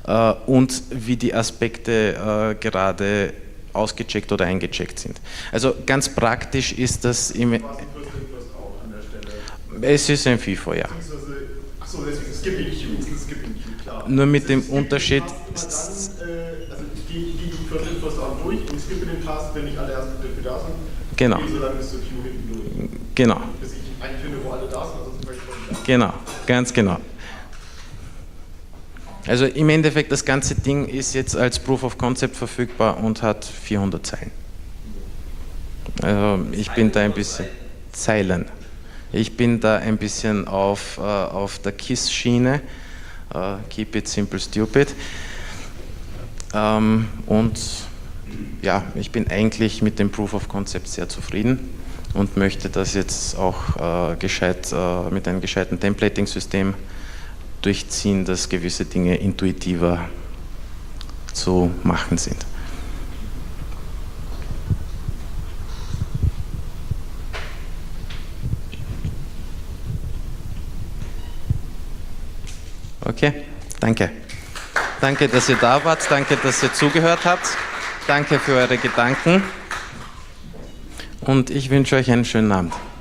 äh, und wie die Aspekte äh, gerade ausgecheckt oder eingecheckt sind. Also ganz praktisch ist das im... Es ist ein FIFO, ja. Achso, deswegen Skipping Queue, Skipping Queue, klar. Nur mit dem Unterschied... Dann, äh, also die, die First in, First out durch und skippen den Task, wenn nicht alle erst dafür da sind. Genau. So lange bis zur Queue hinten durch. Genau. Bis ich einen finde, wo alle da sind, also zum Beispiel. Genau, ganz genau. Also im Endeffekt, das ganze Ding ist jetzt als Proof of Concept verfügbar und hat vierhundert Zeilen. Also ich bin da ein bisschen... Zeilen. Ich bin da ein bisschen auf, äh, auf der KISS-Schiene. Uh, keep it simple, stupid. Ähm, und ja, ich bin eigentlich mit dem Proof of Concept sehr zufrieden und möchte das jetzt auch äh, gescheit, äh, mit einem gescheiten Templating-System durchziehen, dass gewisse Dinge intuitiver zu machen sind. Okay, danke. Danke, dass ihr da wart, danke, dass ihr zugehört habt, danke für eure Gedanken und ich wünsche euch einen schönen Abend.